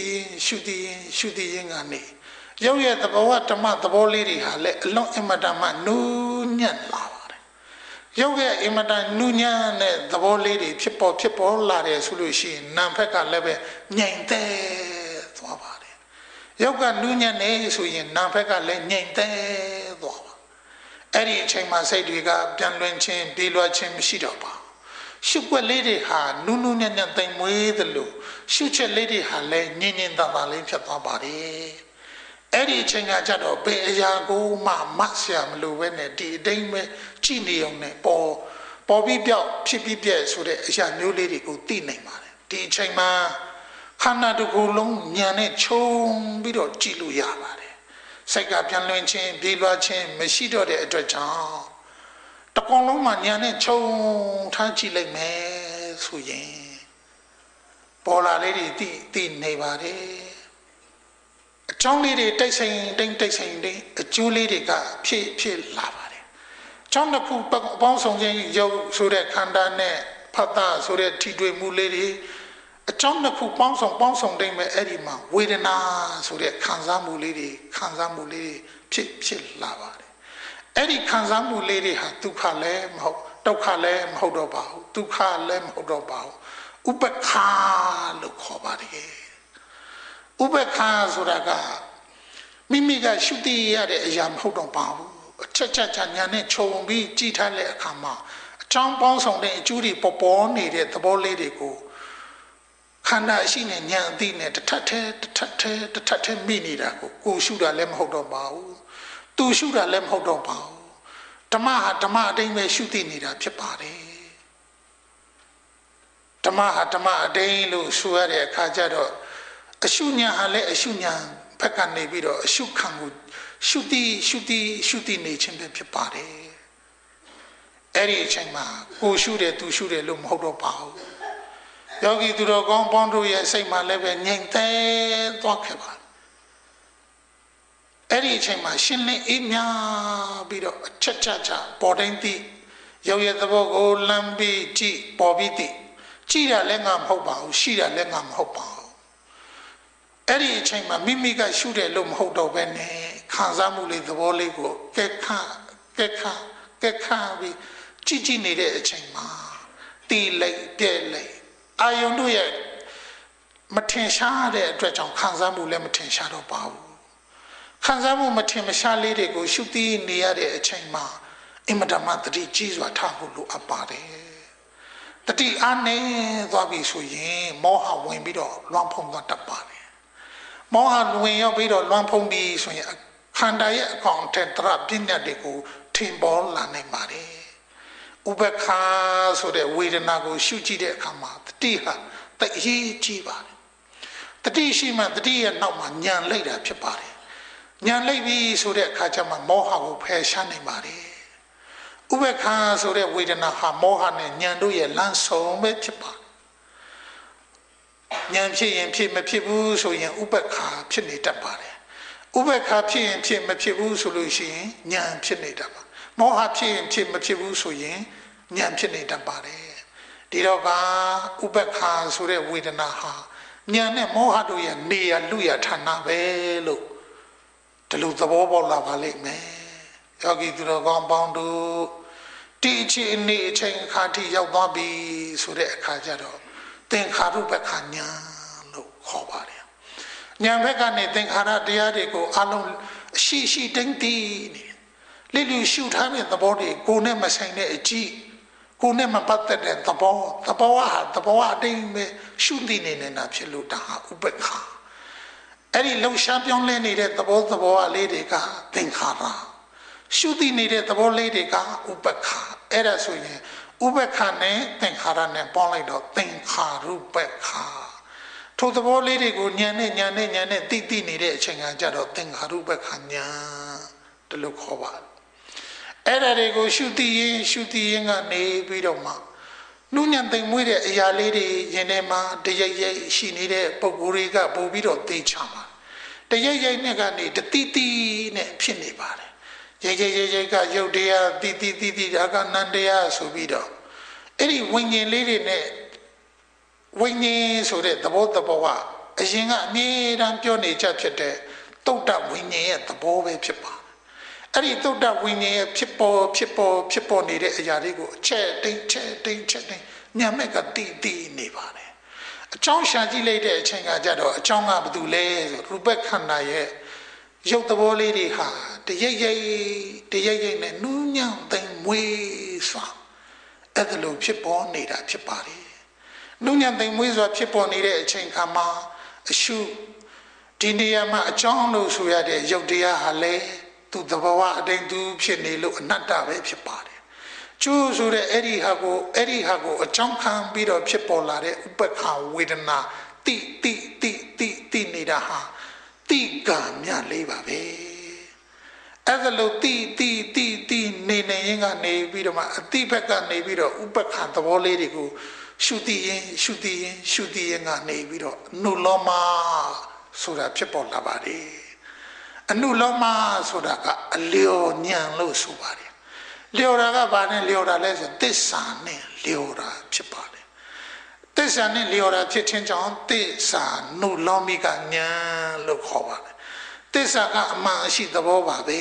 ကနေရုပ်ရဲ့သဘောဝဓမ္မသဘောလေးတွေဟာလည်းအလွန်အင်မတန်မှနူညံ့လာပါတယ်ရုပ်ရဲ့အင်မတန်နူညံ့တဲ့သဘောလေးတွေဖြစ်ပေါ်လာတယ်ဆိုလို့ရှိရင်နာမ်ဘက်ကလည်းပဲငြိမ်သက်သွားပါတယ်ရုပ်ကနူးညံ့နေဆိုရင်နာမ်ဘက်ကလည်းငြိမ်သက်သွားပါအဲ့ဒီအချိန်မှာစိတ်တွေကပြန်လွင်ခြင်းပြေးလွှားခြင်းမရှိတော့ပါရှုွက်လေးတွေဟာနူးညံ့သိမ်မွေးသလိုရှုချက်လေးတွေဟာလည်းငြိမ်သာလေးဖြစ်သွားပါတယ်အဲ့ဒီအချိန်ကကြတော့ဘယ်အရာကိုမှမဆရာမလို့ပဲနဲ့ဒီအတိုင်းပဲကြည်နေအောင်နဲ့ပေါ်ပြီးပြောက်ဖြစ်ပြီးပြည့်ဆိုတဲ့အရာမျိုးလေးတွေကိုသိနိုင်ပါတယ်ဒီအချိန်မှာခန္ဓာတစ်ခုလုံးဉာဏ်နဲ့ခြုံပြီးတော့ကြည့်လို့ရပါတယ်စိတ်ကပြန်လွင်ခြင်းပြေးလွှားခြင်းမရှိတော့တဲ့အတွက်ကြောင့်တကောင်လုံးမှာဉာဏ်နဲ့ခြုံထားကြည့်လိုက်မယ်ဆိုရင်ပေါ်လာလေးတွေသိနေပါတယ်အကြောင်းလေးတွေတိတ်ဆိန်အကျိုးလေးတွေကဖြစ်လာပါတယ်အကြောင်းတစ်ခုပေါင်းစုံခြင်းရုပ်ဆိုတဲ့ခန္ဓာနဲ့ဖတ်တာဆိုတဲ့ထိတွေ့မှုလေးတွေအကြောင်းတစ်ခုပေါင်းစုံတိုင်းမဲ့အဲ့ဒီမှာဝေဒနာဆိုတဲ့ခံစားမှုလေးတွေဖြစ်လာပါတယ်အဲ့ဒီခံစားမှုလေးတွေဟာဒုက္ခလည်းမဟုတ်ဒုက္ခလည်းမဟုတ်တော့ပါဘူးဒုက္ခလည်းမဟုတ်တော့ပါဘူးဥပ္ပခာလို့ခေါ်ပါတယ်ဥပ္ပခာဆိုတာကမိမိကရှုတည်ရတဲ့အရာမဟုတ်တော့ပါဘူးအချက်ညာနဲ့ခြုံပြီးကြည်ထားတဲ့အခါမှာအကြောင်းပေါင်းစုံတဲ့အကျိုးတွေပေါ်နေတဲ့သဘောလေးတွေကိုခန္ဓာရှိနေဉာဏ်အသိနဲ့တထက်မိနေတာကိုရှုတာလည်းမဟုတ်တော့ပါဘူးသူရှုတာလည်းမဟုတ်တော့ပါဘူးဓမ္မဟာဓမ္မအတိုင်းပဲရှုသိနေတာဖြစ်ပါတယ်ဓမ္မဟာဓမ္မအတိုင်းလို့ဆိုရတဲ့အခါကျတော့အရှုဉာဏ်ဟာလည်းအရှုဉာဏ်ဘက်ကနေပြီးတော့အရှုခံကိုရှုသိနေခြင်းပဲဖြစ်ပါတယ်အဲ့ဒီအချိန်မှာကိုရှုတယ်သူရှုတယ်လို့မဟုတ်တော့ပါဘူးယောဂီသူတော်ကောင်းပေါင်းတို့ရဲ့စိတ်မှာလည်းပဲငြိမ်သက်သွားခဲ့ပါအဲ့ဒီအချိန်မှာရှင်းလင်းအေးမြပြီးတော့အချက်ချပေါ်တိုင်းသိရုပ်ရဲ့သဘောကိုလမ်းပြီးကြည့်ပေါ်ပြီးသိကြည့်တာလည်းငါမဟုတ်ပါဘူးရှိတာလည်းငါမဟုတ်ပါဘူးအဲ့ဒီအချိန်မှာမိမိကရှုတယ်လို့မဟုတ်တော့ဘဲနဲ့ခံစားမှုလေးသဘောလေးကိုကဲခပြီးကြည့်နေတဲ့အချိန်မှာတီးလိုက်ပြဲလိုက်အာယုန်တို့ရဲ့မထင်ရှားတဲ့အတွက်ကြောင့်ခံစားမှုလည်းမထင်ရှားတော့ပါဘူးခံစားမှုမထင်ရှားလေးတွေကိုရှုသိနေရတဲ့အချိန်မှာအင်မတန်မှတတိကြီးစွာထားဖို့လိုအပ်ပါတယ်တတိအားနည်းသွားပြီဆိုရင်မောဟဝင်ပြီးတော့လွှမ်းဖုံးသွားတတ်ပါတယ်မောဟဝင်ရောက်ပြီးတော့လွှမ်းဖုံးပြီးဆိုရင်ခန္ဓာရဲ့အကောင်ထက်တရပညာတွေကိုထင်ပေါ်လာနိုင်ပါတယ်ဥပက္ခဆိုတဲ့ဝေဒနာကိုရှုကြည့်တဲ့အခါမှာတတိဟာတအရေးကြီးပါတယ်တတိရှိမှတတိရဲ့နောက်မှာဉာဏ်လိုက်တာဖြစ်ပါတယ်ဉာဏ်လိုက်ပြီဆိုတဲ့အခါကျမှမောဟကိုဖယ်ရှားနိုင်ပါတယ်ဥပက္ခဆိုတဲ့ဝေဒနာဟာမောဟနဲ့ဉာဏ်တို့ရဲ့လမ်းဆုံးပဲဖြစ်ပါတယ်ဉာဏ်ဖြစ်ရင်ဖြစ်မဖြစ်ဘူးဆိုရင်ဥပက္ခဖြစ်နေတတ်ပါတယ်ဥပက္ခဖြစ်ရင်ဖြစ်မဖြစ်ဘူးဆိုလို့ရှိရင်ဉာဏ်ဖြစ်နေတတ်ပါမောဟဖြစ်ရင်ဖြစ်မဖြစ်ဘူးဆိုရင်ဉာဏ်ဖြစ်နေတတ်ပါတယ်ဒီတော့ကဥပက္ခဆိုတဲ့ဝေဒနာဟာဉာဏ်နဲ့မောဟတို့ရဲ့နေရလူရဌာနပဲလို့ဒီလိုသဘောပေါက်လာပါလိမ့်မယ်ယောဂီသူတော်ကောင်းပေါင်းတို့ဒီအချိန်အခါထိရောက်သွားပြီဆိုတဲ့အခါကျတော့သင်္ခါရုပ္ပခဉာဏ်လို့ခေါ်ပါတယ်ဉာဏ်ဘက်ကနေသင်္ခါရတရားတွေကိုအလုံးရှိတိုင်းသိနေလိရှုထားတဲ့သဘောတွေကိုယ်နဲ့မဆိုင်တဲ့အကြည့်ကိုယ်နဲ့မပတ်သက်တဲ့သဘောအတိုင်းပဲရှုသိနေနေတာဖြစ်လို့ဒါဟာဥပ္ပခါအဲ့ဒီလှုပ်ရှားပြောင်းလဲနေတဲ့သဘောအလေးတွေကသင်္ခါရရှုသိနေတဲ့သဘောလေးတွေကဥပ္ပခါအဲ့ဒါဆိုရင်ဥပ္ပခါနဲ့သင်္ခါရနဲ့ပေါင်းလိုက်တော့သင်္ခါရုပ္ပခါထိုသဘောလေးတွေကိုဉာဏ်နဲ့သိနေတဲ့အချိန်ကကြတော့သင်္ခါရုပ္ပခါဉာဏ်တလို့ခေါ်ပါတယ်အဲ့ဒါတွေကိုရှုသိရင်ကနေပြီးတော့မှနုညံ့သိမ်မွေးတဲ့အရာလေးတွေရင်ထဲမှာတရိပ်ရှိနေတဲ့ပုံကိုယ်တွေကပို့ပြီးတော့သိချပါတရိပ်နဲ့ကနေတတိနဲ့ဖြစ်နေပါတယ်ရိပ်ကရုပ်တရားတိဒါကနန္တရားဆိုပြီးတော့အဲ့ဒီဝိညာဉ်လေးတွေနဲ့ဝိညာဉ်ဆိုတဲ့သဘောကအရင်ကအမြဲတမ်းပြောနေကြဖြစ်တဲ့တုတ်တဝိညာဉ်ရဲ့သဘောပဲဖြစ်ပါအဲ့ဒီသုတ္တဝိညာဉ်ရဲ့ဖြစ်ပေါ်နေတဲ့အရာလေးကိုအချက်တိတ်ညံမဲ့ကတိနေပါတယ်အကြောင်းရှာကြည့်လိုက်တဲ့အချိန်ကကြတော့အကြောင်းကဘာတူလဲဆိုရူပခန္ဓာရဲ့ရုပ်သဘောလေးတွေဟာတရိပ်နဲ့နူးညံ့သိမ်မွေးစွာအဲ့ဒါလိုဖြစ်ပေါ်နေတာဖြစ်ပါတယ်နူးညံ့သိမ်မွေးစွာဖြစ်ပေါ်နေတဲ့အချိန်ခါမှာအရှုဒီနေရာမှာအကြောင်းလို့ဆိုရတဲ့ရုပ်တရားဟာလေသူသဘောအတိုင်းသူဖြစ်နေလို့အနတ္တပဲဖြစ်ပါတယ်ကျိုးဆိုတဲ့အဲ့ဒီဟာကိုအကြောင်းခံပြီးတော့ဖြစ်ပေါ်လာတဲ့ဥပ္ပခါဝေဒနာတိနေတာဟာတိကံမြလေးပါပဲအဲ့ဒါလို့တိနေရင်ကနေပြီးတော့မှအတိဘက်ကနေပြီးတော့ဥပ္ပခါသဘောလေးတွေကိုရှုသိရင်ကနေပြီးတော့နုလောမဆိုတာဖြစ်ပေါ်လာပါတယ်အနုလောမဆိုတာကအလျော်ညံလို့ဆိုပါတယ်လျော်တာကဘာနဲ့လျော်တာလဲဆိုသစ္စာနဲ့လျော်တာဖြစ်ပါတယ်သစ္စာနဲ့လျော်တာဖြစ်ခြင်းကြောင့်သစ္စာနုလောမိကညံလို့ခေါ်ပါတယ်သစ္စာကအမှန်အရှိသဘောပါပဲ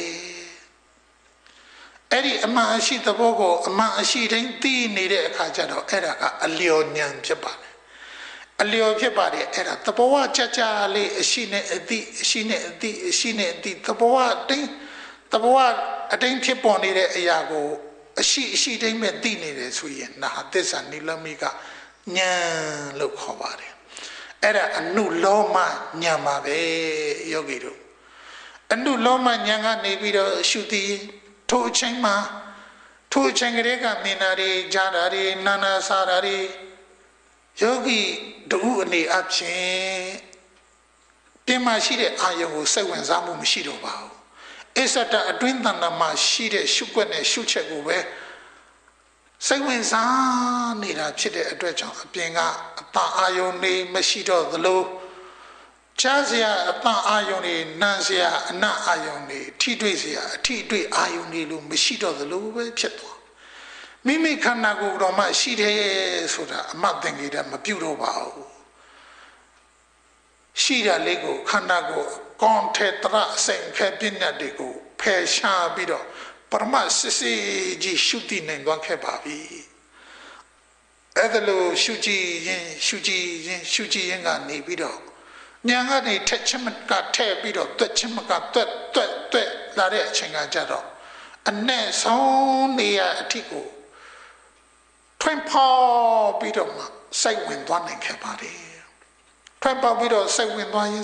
အဲ့ဒီအမှန်အရှိသဘောကိုအမှန်အရှိတိုင်းသိနေတဲ့အခါကျတော့အဲ့ဒါကအလျော်ညံဖြစ်ပါတယ်အလျော်ဖြစ်ပါတယ်အဲ့ဒါသဘောကြလေးအရှိနဲ့အတိသဘောအတိုင်းဖြစ်ပေါ်နေတဲ့အရာကိုအရှိတိုင်းပဲသိနေတယ်ဆိုရင်နာသစ္စာနိလမိကဉာဏ်လို့ခေါ်ပါတယ်အဲ့ဒါအနုလောမဉာဏ်ပါပဲယောဂီတို့အနုလောမဉာဏ်ကနေပြီးတော့ရှုတည်ထိုအချိန်မှာထိုအချိန်ကလေးကမြင်တာတွေကြားတာတွေနာနာစားတာတွေယောဂီတို့အနေအချင်းပြင်မှာရှိတဲ့အာယုံကိုစိတ်ဝင်စားမှုမရှိတော့ပါဘူးအစ္ဆတအတွင်းတဏ္ဍာမှာရှိတဲ့ရှုွက်နဲ့ရှုချက်ကိုပဲစိတ်ဝင်စားနေတာဖြစ်တဲ့အတွက်ကြောင့်အပြင်ကအတအာယုန်တွေမရှိတော့သလိုကြားစရာအတအာယုန်တွေနားစရာအနအာယုန်တွေထိတွေ့စရာအထိတွေ့အာယုန်တွေလို့မရှိတော့သလိုပဲဖြစ်သွားမိမိခန္ဓာကိုယ်တော်မှရှိတယ်ဆိုတာအမှတ်သင်္ကေတမပြုတ်တော့ပါဘူးရှိတာလေးကိုခန္ဓာကိုယ်ကွန်ထေတရအစိမ်ခဲပြည့်ညတ်တွေကိုဖယ်ရှားပြီးတော့ပရမစစ်စစ်ကြီးရှုတည်နိုင်သွားခဲ့ပါပြီအဲ့ဒါလို့ရှုကြည်ရင်ကနေပြီးတော့ညာကနေထက်ချက်မကထဲ့ပြီးတော့တွက်ချက်မကတွက်လာတဲ့အချိန်ကကြတော့အနဲ့ဆုံးနေရအထိကိုထွင်ဖော်ပြီးတော့မှစိတ်ဝင်သွားနိုင်ခဲ့ပါတယ်ထွင်ပေါက်ပြီးတော့စိတ်ဝင်သွားရင်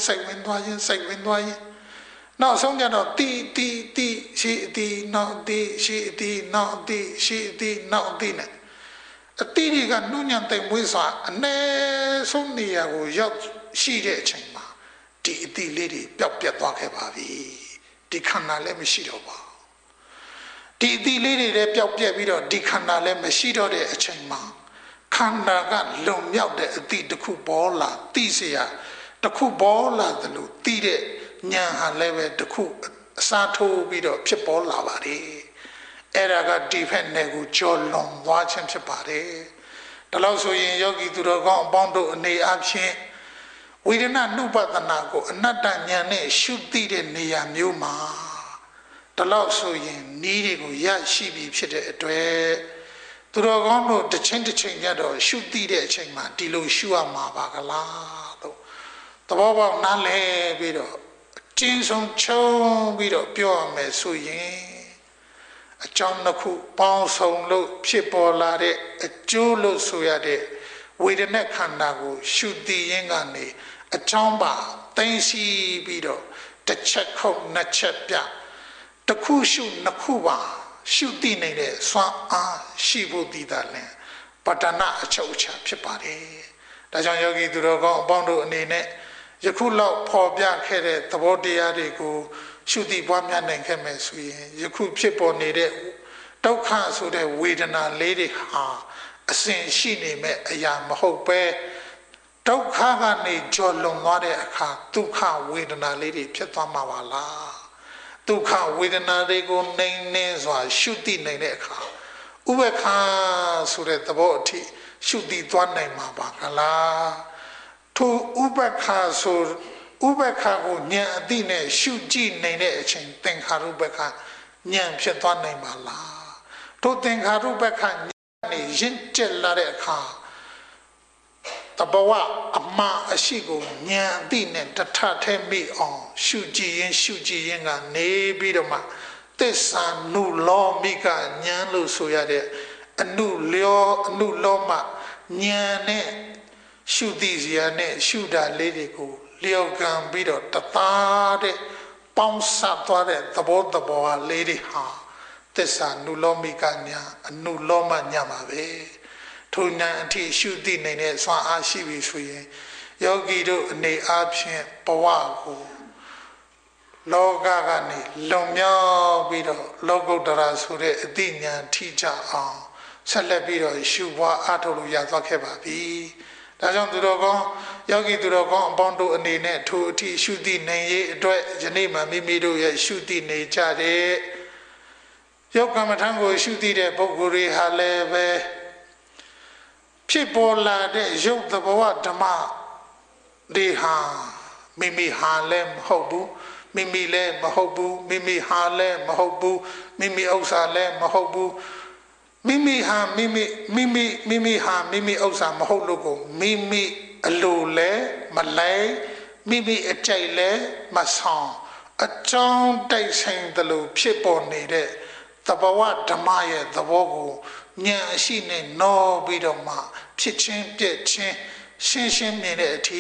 နောက်ဆုံးကြတော့တီရှိတီနောက်တီရှိတီနောက်တီရှိတီနောက်တီနဲ့အတီတွေကနှုညံသိမ်မွေးစွာအ ਨੇ ဆုံးနေရာကိုရောက်ရှိတဲ့အချိန်မှာဒီအတီလေးတွေပျောက်ပြတ်သွားခဲ့ပါပြီဒီခန္ဓာလည်းမရှိတော့ပါဘူးဒီအတီလေးတွေလည်းပျောက်ပြတ်ပြီးတော့ဒီခန္ဓာလည်းမရှိတော့တဲ့အချိန်မှာခန္ဓာကလုံမြောက်တဲ့အတိတစ်ခုပေါ်လာသိเสียတစ်ခုပေါ်လာတယ်လို့သိတဲ့ဉာဏ်ဟာလည်းပဲတစ်ခုအစားထိုးပြီးတော့ဖြစ်ပေါ်လာပါတယ်အဲ့ဒါကဒီဖက်နယ်ကိုကြော်လွန်သွားခြင်းဖြစ်ပါတယ်ဒါလို့ဆိုရင်ယောဂီသူတော်ကောင်းအပေါင်းတို့အနေအချင်းဝေဒနာနုပဒနာကိုအနတ္တဉာဏ်နဲ့ရှုသိတဲ့နေရာမျိုးမှာဒါလို့ဆိုရင်နီးတွေကိုရရှိပြီဖြစ်တဲ့အတွက်သူတော်ကောင်းတို့တစ်ချိန်ကြတော့ရှုသိတဲ့အချိန်မှာဒီလိုရှုရမှာပါကလားလို့သဘောပေါက်နားလည်ပြီးတော့ကျင်းဆုံးချုံပြီးတော့ပြောရမယ်ဆိုရင်အကြောင်းတစ်ခုပေါင်းစုံလို့ဖြစ်ပေါ်လာတဲ့အကျိုးလို့ဆိုရတဲ့ဝေဒနာခန္ဓာကိုရှုသိရင်းကနေအကြောင်းပါသိရှိပြီးတော့တစ်ချက်ခုတ်နှစ်ချက်ပြတစ်ခုရှုနှစ်ခုပါရှုသိနေတဲ့စွမ်းအားရှိဖို့တည်တာလဲပတ္တနာအချုပ်အခြာဖြစ်ပါတယ်ဒါကြောင့်ယောဂီသူတော်ကောင်းအပေါင်းတို့အနေနဲ့ယခုလောက်ဖော်ပြခဲ့တဲ့သဘောတရားတွေကိုရှုသိပွားများနိုင်ခဲ့မယ်ဆိုရင်ယခုဖြစ်ပေါ်နေတဲ့ဒုက္ခဆိုတဲ့ဝေဒနာလေးတွေဟာအစဉ်ရှိနေမဲ့အရာမဟုတ်ပဲဒုက္ခကနေကြော်လွန်သွားတဲ့အခါဒုက္ခဝေဒနာလေးတွေဖြစ်သွားမှာပါလားဒုက္ခဝေဒနာတွေကိုနှင်းစွာရှုသိနိုင်တဲ့အခါဥပ္ပခာဆိုတဲ့သဘောအထိရှုသိသွားနိုင်မှာပါကလားထိုဥပ္ပခာဆိုဥပ္ပခာကိုဉာဏ်အသိနဲ့ရှုကြည့်နိုင်တဲ့အချိန်သင်္ခါရုပ္ပခာဉာဏ်ဖြစ်သွားနိုင်ပါလားထိုသင်္ခါရုပ္ပခာဉာဏ်နဲ့ရင့်ကျက်လာတဲ့အခါတဘဝအမှားအရှိကိုဉာဏ်အသိနဲ့တထထဲမိအောင်ရှုကြည့်ရင်ကနေပြီးတော့မှသစ္စာနုလောမိကဉာဏ်လို့ဆိုရတဲ့အနုလောမဉာဏ်နဲ့ရှုသိစရာနဲ့ရှုတာလေးတွေကိုလျော်ကံပြီးတော့တသားတဲ့ပေါင်းစပ်သွားတဲ့သဘောဟာလေးတွေဟာသစ္စာနုလောမိကဉာဏ်အနုလောမဉာဏ်ပါပဲထိုဉာဏ်အထိရှုသိနိုင်တဲ့စွမ်းအားရှိပြီဆိုရင်ယောဂီတို့အနေအားဖြင့်ဘဝကိုလောကကနေလွန်မြောက်ပြီးတော့လောကုတ္တရာဆိုတဲ့အသိဉာဏ်ထိကြအောင်ဆက်လက်ပြီးတော့ရှုပွားအားထုတ်လို့ရသွားခဲ့ပါပြီဒါကြောင့်သူတော်ကောင်းယောဂီသူတော်ကောင်းအပေါင်းတို့အနေနဲ့ထိုအထိရှုသိနိုင်ရေးအတွက်ယနေ့မှမိမိတို့ရဲ့ရှုသိနေကြတဲ့ယောကမ္မထံကိုရှုသိတဲ့ပုဂ္ဂိုလ်တွေဟာလည်းပဲဖြစ်ပေါ်လာတဲ့ရုပ်သဘောဓမ္မတွေဟာမိမိဟာလည်းမဟုတ်ဘူးမိမိလည်းမဟုတ်ဘူးမိမိဟာလည်းမဟုတ်ဘူးမိမိဥစ္စာလည်းမဟုတ်ဘူးမိမိဟာမိမိဥစ္စာမဟုတ်လို့ကိုမိမိအလိုလဲမလဲမိမိအကြိုက်လဲမဆောင်အကြောင်းတိုက်ဆိုင်တယ်လို့ဖြစ်ပေါ်နေတဲ့သဘောဓမ္မရဲ့သဘောကိုဉာဏ်အရှိနဲ့နောပြီးတော့မှဖြစ်ချင်းပြည့်ချင်းရှင်းမြင်တဲ့အထိ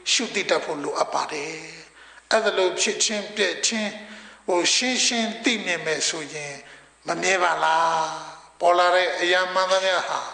ရှုတိတတ်ဖို့လိုအပ်ပါတယ်အဲ့ဒါလို့ဖြစ်ချင်းပြည့်ချင်းဟိုရှင်းရှင်းသိမြင်မယ်ဆိုရင်မမြဲပါလားပေါ်လာတဲ့အရာမှန်သမျှဟာ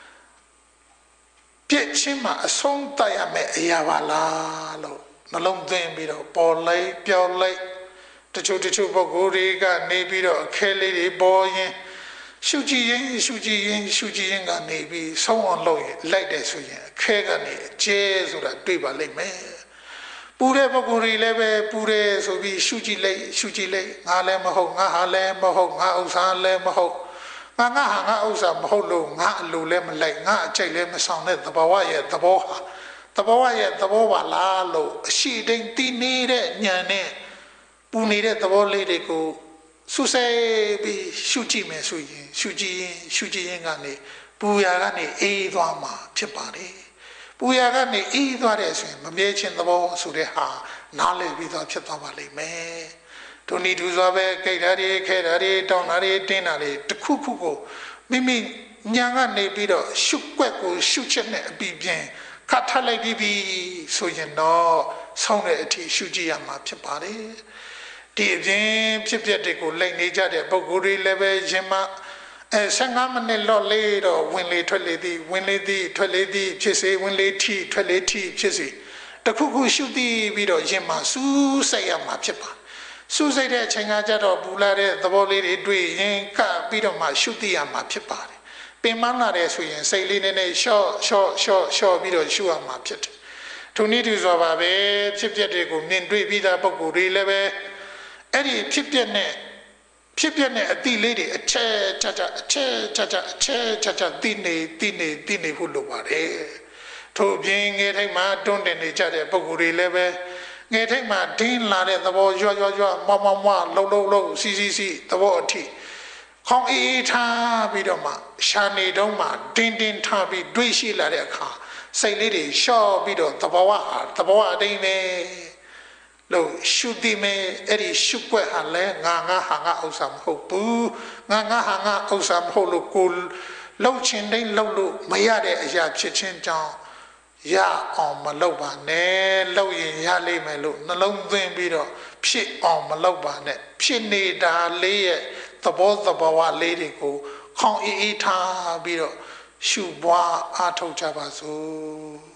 ပြည့်ချင်းမှာအဆုံးတတ်ရမယ်အရာပါလားလို့နှလုံးသွင်းပြီးတော့ပေါ်လိုက်ပြောင်းလိုက်တချို့ပုဂ္ဂိုလ်တွေကနေပြီးတော့အခဲလေးတွေပေါ်ရင်ရှုကြည့်ရင်ကနေပြီးဆုံးအောင်လုပ်ရင်လိုက်တယ်ဆိုရင်အခဲကနေအကျဲဆိုတာတွေ့ပါလိမ့်မယ်ပူတဲ့ပုဂ္ဂိုလ်တွေလည်းပဲပူတယ်ဆိုပြီးရှုကြည့်လိုက်ငါလည်းမဟုတ်ငါဟာလည်းမဟုတ်ငါဥစ္စာလည်းမဟုတ်ငါဟာငါဥစ္စာမဟုတ်လို့ငါအလိုလည်းမလိုက်ငါအကြိုက်လည်းမဆောင်တဲ့သဘာဝရဲ့သဘောဟာသဘာဝရဲ့သဘောပါလားလို့အရှိတိမ်တီးနေတဲ့ဉာဏ်နဲ့ပူနေတဲ့သဘောလေးတွေကိုဆုစိတ်ပြီးရှုကြည့်မယ်ဆိုရင်ရှုကြည့်ရင်ကနေပူရာကနေအေးသွားမှာဖြစ်ပါတယ်ပူရာကနေအေးသွားတဲ့ဆိုရင်မမြဲခြင်းသဘောဆိုတဲ့ဟာနားလည်ပြီးတော့ဖြစ်သွားပါလိမ့်မယ်ဒုနီဒူစွာပဲကြိတ်ဓာတ်တွေခဲဓာတ်တွေတောင်းဓာတ်တွေတင်းဓာတ်တွေတစ်ခုခုကိုမိမိညာကနေပြီးတော့ရှုွက်ကိုရှုချက်နဲ့အပြီးပြင်ခတ်ထလိုက်ပြီးဆိုရင်တော့ဆောင်းတဲ့အထိရှုကြည့်ရမှာဖြစ်ပါတယ်ဒီအပြင်ဖြစ်ပျက်တွေကိုလိုက်နေကြတဲ့ပုဂ္ဂိုလ်တွေလည်းပဲရှင်မ15မိနစ်လော့လေးတော့ဝင်လေထွက်လေသည်ထွက်လေသည်ဖြစ်စေဝင်လေထီထွက်လေထီဖြစ်စေတခုခုရှုတည်ပြီးတော့ရှင်မစူးစိုက်ရမှာဖြစ်ပါစူးစိုက်တဲ့အချိန်ကကြတော့ပူလာတဲ့သဘောလေးတွေတွေ့ရင်ကပ်ပြီးတော့မှရှုတည်ရမှာဖြစ်ပါတယ်ပင်မလာတဲ့ဆိုရင်စိတ်လေးနဲ့ရှော့ပြီးတော့ရှုရမှာဖြစ်တယ်ထိုနည်းတူစွာပါပဲဖြစ်ပျက်တွေကိုမြင်တွေ့ပြီးသားပုဂ္ဂိုလ်တွေလည်းပဲအဲ့ဒီဖြစ်ပျက်နဲ့အတိလေးတွေအချက်ချာသိနေဖို့လိုပါတယ်ထို့ပြင်ငယ်ထိတ်မှာတွန်းတင်နေကြတဲ့ပုဂ္ဂိုလ်တွေလည်းပဲငယ်ထိတ်မှာဒင်းလာတဲ့သဘောရွမလုံစီသဘောအထိခေါင်းအေးထားပြီးတော့မှရှာနေတုံးမှာတင်းထားပြီးတွေးရှိလာတဲ့အခါစိတ်လေးတွေလျှော့ပြီးတော့သဘောအတိုင်းပဲလို့ရှုတိမဲအဲ့ဒီရှုွက်ဟာလဲငါဟာငါဥစ္စာမဟုတ်ဘူးငါဟာငါဥစ္စာမဟုတ်လို့ကိုလှုပ်ချင်တိုင်းလှုပ်လို့မရတဲ့အရာဖြစ်ချင်းကြောင့်ရအောင်မလုပ်ပါနဲ့လှုပ်ရင်ရလိမ့်မယ်လို့နှလုံးသွင်းပြီးတော့ဖြစ်အောင်မလုပ်ပါနဲ့ဖြစ်နေတာလေးရဲ့သဘောဝလေးတွေကိုခေါင်းအေးထားပြီးတော့ရှုပွားအားထုတ်ကြပါစို့